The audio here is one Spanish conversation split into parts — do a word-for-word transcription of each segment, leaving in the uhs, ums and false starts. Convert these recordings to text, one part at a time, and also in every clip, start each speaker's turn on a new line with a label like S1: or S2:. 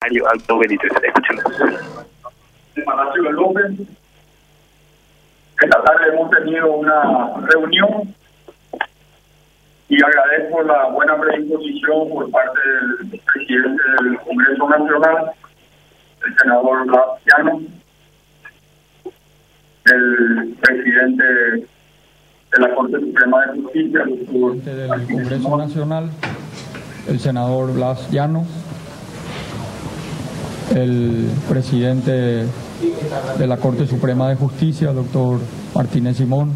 S1: Mario Alto Benítez. Escuchemos.
S2: De Palacio de López. Esta tarde hemos tenido una reunión y agradezco la buena predisposición por parte del presidente del Congreso Nacional, el senador Blas Llano, el presidente de la Corte Suprema de Justicia, el
S3: presidente del Congreso Nacional, el senador Blas Llano, el presidente de la Corte Suprema de Justicia, el doctor Martínez Simón,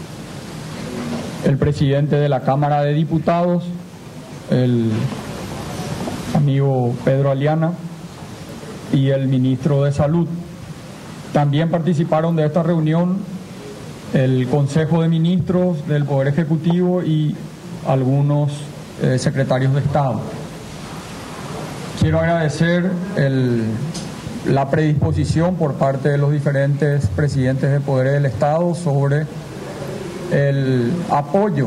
S3: el presidente de la Cámara de Diputados, el amigo Pedro Aliana, y el ministro de Salud. También participaron de esta reunión el Consejo de Ministros del Poder Ejecutivo y algunos eh, secretarios de Estado. Quiero agradecer el, la predisposición por parte de los diferentes presidentes de poderes del Estado sobre el apoyo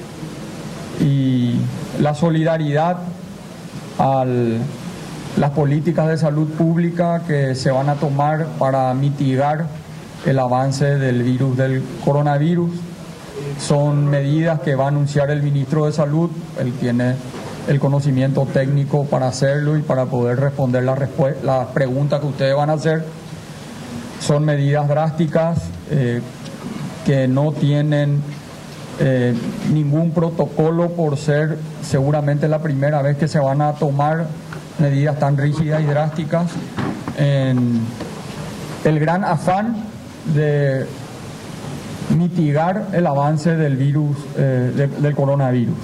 S3: y la solidaridad a las políticas de salud pública que se van a tomar para mitigar el avance del virus del coronavirus. Son medidas que va a anunciar el ministro de Salud. Él tiene el conocimiento técnico para hacerlo y para poder responder las la preguntas que ustedes van a hacer. Son medidas drásticas eh, que no tienen eh, ningún protocolo por ser seguramente la primera vez que se van a tomar medidas tan rígidas y drásticas en el gran afán de mitigar el avance del virus, eh, de, del coronavirus.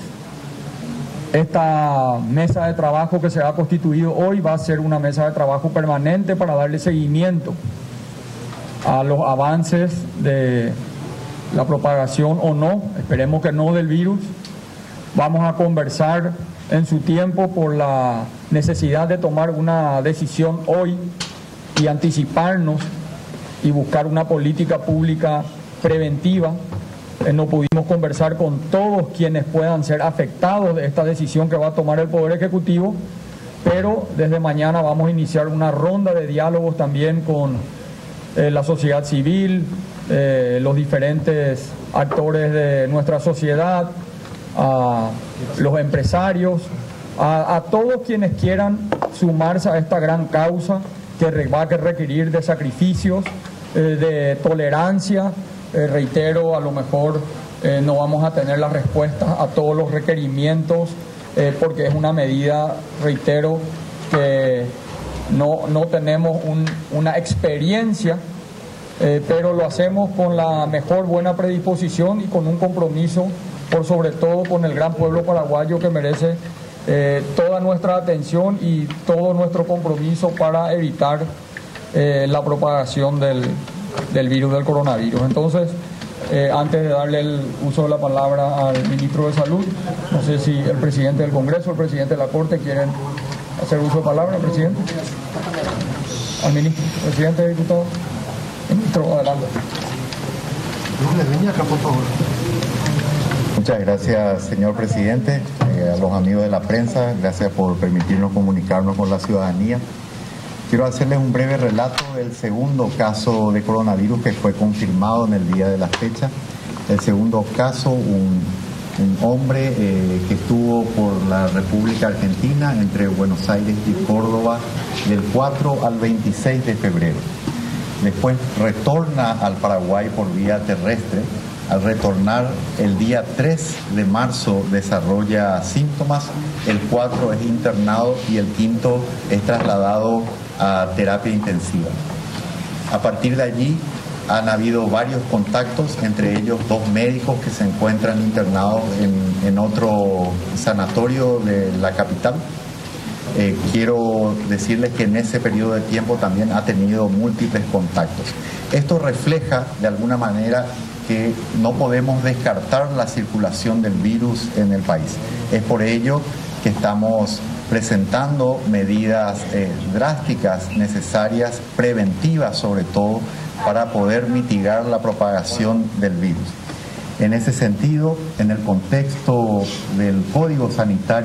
S3: Esta mesa de trabajo que se ha constituido hoy va a ser una mesa de trabajo permanente para darle seguimiento a los avances de la propagación o no, esperemos que no, del virus. Vamos a conversar en su tiempo por la necesidad de tomar una decisión hoy y anticiparnos y buscar una política pública preventiva. Eh, no pudimos conversar con todos quienes puedan ser afectados de esta decisión que va a tomar el Poder Ejecutivo, pero desde mañana vamos a iniciar una ronda de diálogos también con eh, la sociedad civil, eh, los diferentes actores de nuestra sociedad, a los empresarios, a, a todos quienes quieran sumarse a esta gran causa que va a requerir de sacrificios, eh, de tolerancia. Eh, reitero, a lo mejor eh, no vamos a tener las respuestas a todos los requerimientos eh, porque es una medida, reitero, que no, no tenemos un, una experiencia, eh, pero lo hacemos con la mejor buena predisposición y con un compromiso, por sobre todo con el gran pueblo paraguayo que merece eh, toda nuestra atención y todo nuestro compromiso para evitar eh, la propagación del, del virus del coronavirus. Entonces, eh, antes de darle el uso de la palabra al ministro de Salud, no sé si el presidente del Congreso, el presidente de la Corte quieren hacer uso de palabra. ¿El presidente? Al ministro, presidente de diputados. Ministro, adelante.
S4: Por favor. Muchas gracias, señor presidente, eh, a los amigos de la prensa, gracias por permitirnos comunicarnos con la ciudadanía. Quiero hacerles un breve relato del segundo caso de coronavirus que fue confirmado en el día de la fecha. El segundo caso, un, un hombre eh, que estuvo por la República Argentina entre Buenos Aires y Córdoba del cuatro al veintiséis de febrero. Después retorna al Paraguay por vía terrestre. Al retornar el día tres de marzo desarrolla síntomas, el cuatro es internado y el quinto es trasladado a terapia intensiva. A partir de allí han habido varios contactos, entre ellos dos médicos que se encuentran internados en, en otro sanatorio de la capital. Eh, quiero decirles que en ese periodo de tiempo también ha tenido múltiples contactos. Esto refleja de alguna manera que no podemos descartar la circulación del virus en el país. Es por ello que estamos presentando medidas eh, drásticas, necesarias, preventivas sobre todo, para poder mitigar la propagación del virus. En ese sentido, en el contexto del Código Sanitario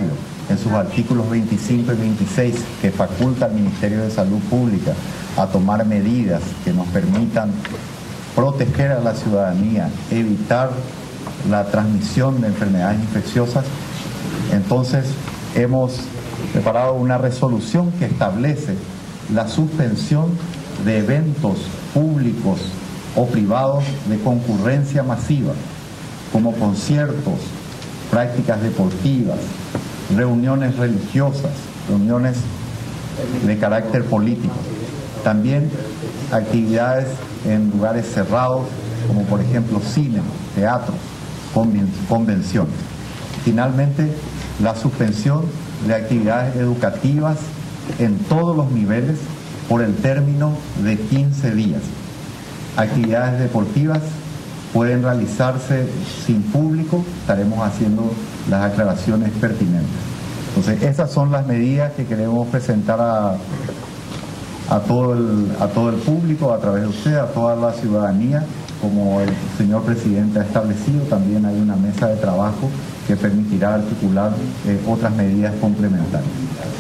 S4: en sus artículos veinticinco y veintiséis, que faculta al Ministerio de Salud Pública a tomar medidas que nos permitan proteger a la ciudadanía, evitar la transmisión de enfermedades infecciosas, entonces hemos preparado una resolución que establece la suspensión de eventos públicos o privados de concurrencia masiva, como conciertos, prácticas deportivas, reuniones religiosas, reuniones de carácter político. También actividades en lugares cerrados, como por ejemplo cine, teatro, convenciones. Finalmente, la suspensión de actividades educativas en todos los niveles por el término de quince días. Actividades deportivas pueden realizarse sin público, estaremos haciendo las aclaraciones pertinentes. Entonces, esas son las medidas que queremos presentar a, a, todo el, a todo el público, a través de usted, a toda la ciudadanía. Como el señor presidente ha establecido, también hay una mesa de trabajo que permitirá articular eh, otras medidas complementarias.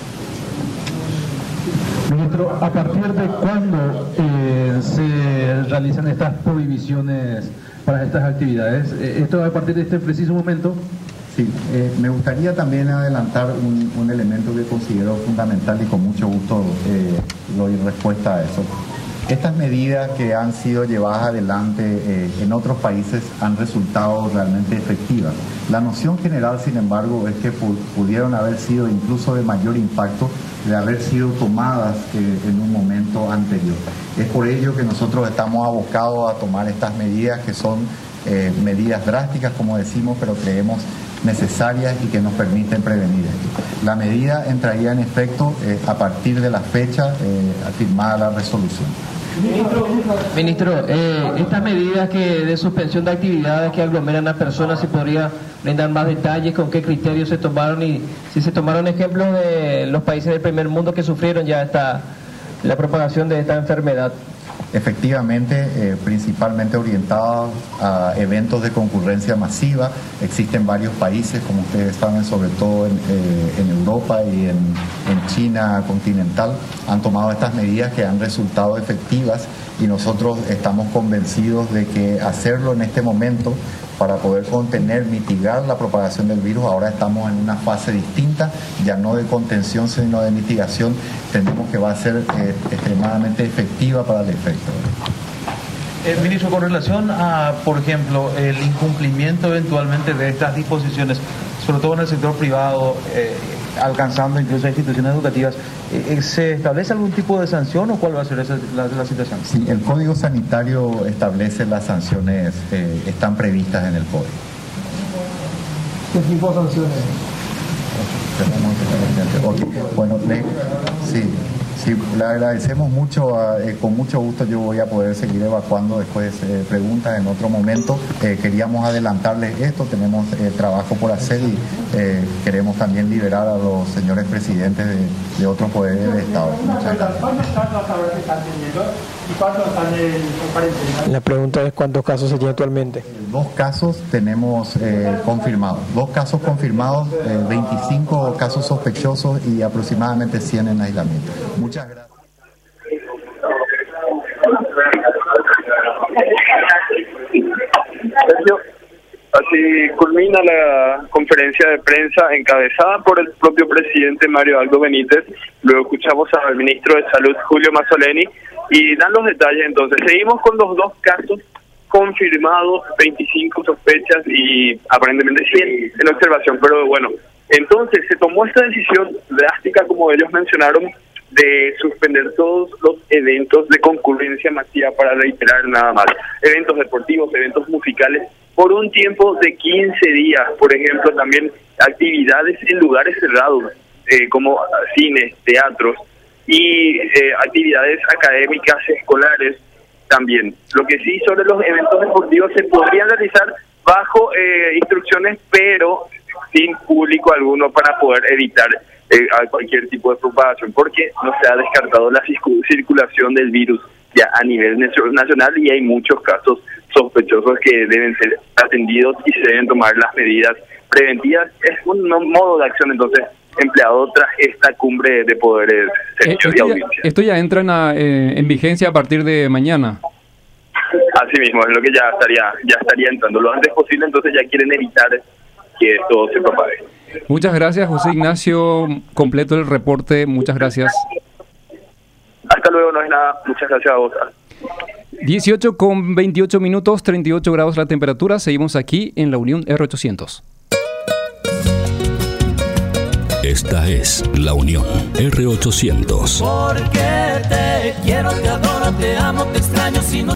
S5: Ministro, ¿a partir de cuándo eh, se realizan estas prohibiciones para estas actividades? ¿Esto a partir de este preciso momento?
S4: Sí, eh, me gustaría también adelantar un, un elemento que considero fundamental y con mucho gusto eh, doy respuesta a eso. Estas medidas que han sido llevadas adelante eh, en otros países han resultado realmente efectivas. La noción general, sin embargo, es que pu pudieron haber sido incluso de mayor impacto de haber sido tomadas eh, en un momento anterior. Es por ello que nosotros estamos abocados a tomar estas medidas, que son eh, medidas drásticas, como decimos, pero creemos necesarias y que nos permiten prevenir esto. La medida entraría en efecto eh, a partir de la fecha eh, firmada la resolución.
S6: Ministro, Ministro eh, estas medidas que de suspensión de actividades que aglomeran a personas, ¿se podría brindar más detalles con qué criterios se tomaron y si se tomaron ejemplos de los países del primer mundo que sufrieron ya esta la propagación de esta enfermedad?
S4: Efectivamente, eh, principalmente orientados a eventos de concurrencia masiva. Existen varios países, como ustedes saben, sobre todo en, eh, en Europa y en, en China continental, han tomado estas medidas que han resultado efectivas y nosotros estamos convencidos de que hacerlo en este momento para poder contener, mitigar la propagación del virus. Ahora estamos en una fase distinta, ya no de contención, sino de mitigación. Entendemos que va a ser eh, extremadamente efectiva para el efecto.
S7: Eh, ministro, con relación a, por ejemplo, el incumplimiento eventualmente de estas disposiciones, sobre todo en el sector privado, eh, alcanzando incluso a instituciones educativas, eh, ¿se establece algún tipo de sanción o cuál va a ser esa, la, la situación?
S4: Sí, el Código Sanitario establece las sanciones, eh, están previstas en el Código.
S5: ¿Qué tipo de sanciones?
S4: Bueno, le, sí, sí, le agradecemos mucho, a, eh, con mucho gusto yo voy a poder seguir evacuando después eh, preguntas en otro momento. Eh, queríamos adelantarles esto, tenemos eh, trabajo por hacer y eh, queremos también liberar a los señores presidentes de, de otros poderes del Estado. Muchas gracias.
S8: ¿Cuántos casos ahora se están teniendo y cuántos están en cuarentena?
S6: La pregunta es cuántos casos se tienen actualmente.
S4: Dos casos tenemos eh, confirmados, dos casos confirmados, eh, veinticinco casos sospechosos y aproximadamente cien en aislamiento. Muchas gracias.
S1: Sergio, así culmina la conferencia de prensa encabezada por el propio presidente Mario Aldo Benítez. Luego escuchamos al ministro de Salud Julio Mazzoleni y dan los detalles. Entonces seguimos con los dos casos confirmados, veinticinco sospechas y aparentemente cien en observación, pero bueno, entonces se tomó esta decisión drástica, como ellos mencionaron, de suspender todos los eventos de concurrencia masiva, para reiterar nada más, eventos deportivos, eventos musicales, por un tiempo de quince días, por ejemplo, también actividades en lugares cerrados, eh, como cines, teatros, y eh, actividades académicas, escolares, también. Lo que sí, sobre los eventos deportivos se podrían realizar bajo eh, instrucciones, pero sin público alguno, para poder evitar eh, cualquier tipo de propagación, porque no se ha descartado la circulación del virus ya a nivel nacional y hay muchos casos sospechosos que deben ser atendidos y se deben tomar las medidas preventivas. Es un modo de acción entonces empleado tras esta cumbre de poderes, servicios y
S9: esto, ya,
S1: audiencia.
S9: esto ya entra en, la, eh, en vigencia a partir de mañana.
S1: Así mismo, es lo que ya estaría, ya estaría entrando lo antes posible, entonces ya quieren evitar que esto se propague.
S9: Muchas gracias, José Ignacio. Completo el reporte. Muchas gracias.
S1: Hasta luego, no es nada. Muchas gracias a vos.
S9: dieciocho con veintiocho minutos, treinta y ocho grados la temperatura. Seguimos aquí en la Unión R ochocientos.
S10: Esta es la Unión R ochocientos.
S11: Porque te quiero, te adoro, te amo, te extraño, si no